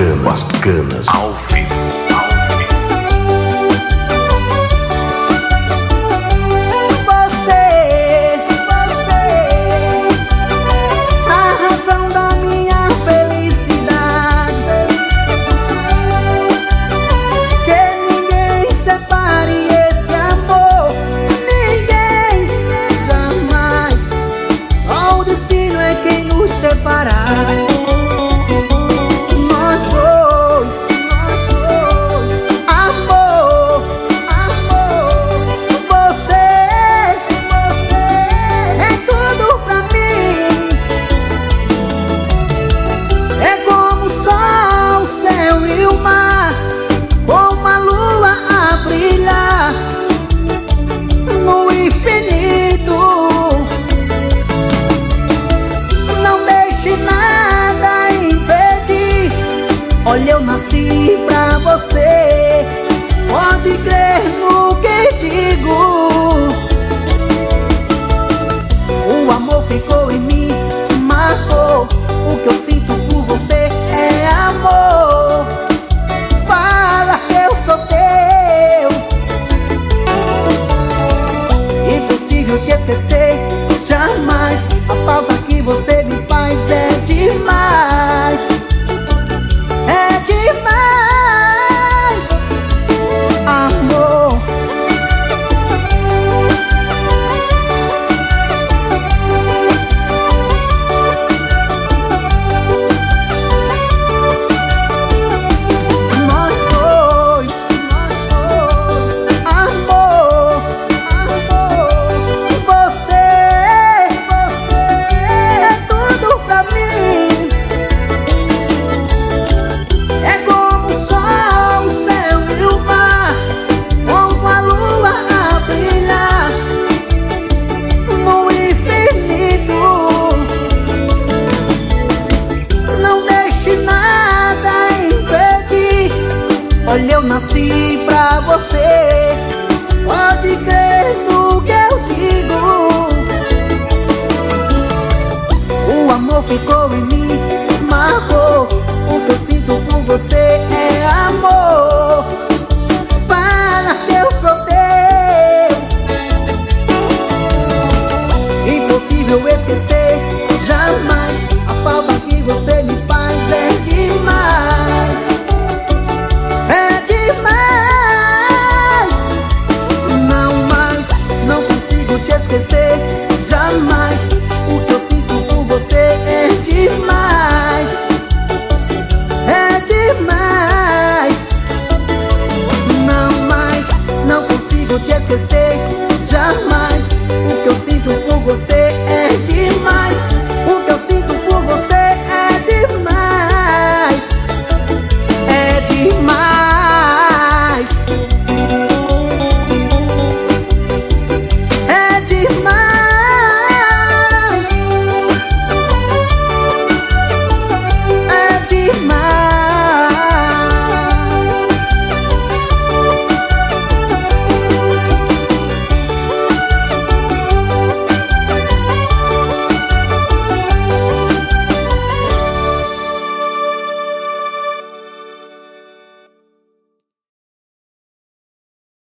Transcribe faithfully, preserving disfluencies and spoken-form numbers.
Bacanas, bacanas, ao vivo. Nós dois, nós dois, amor, amor. Você, você é tudo pra mim. É como o sol, o céu e o mar, como a lua a brilhar no infinito. Olha, eu nasci pra você, pode crer no que digo. O amor ficou em mim, marcou. O que eu sinto por você é amor. Fala que eu sou teu. Impossível te esquecer, jamais. A falta que você me faz é demais. É demais, amor. Nós dois, nós dois, amor, amor. Você, você é tudo pra mim. É como o sol, o céu e o mar, como a lua a brilhar no infinito. Não deixe nada impedir. Olha, eu nasci pra você, pode crer no que eu digo. O amor ficou em mim, marcou.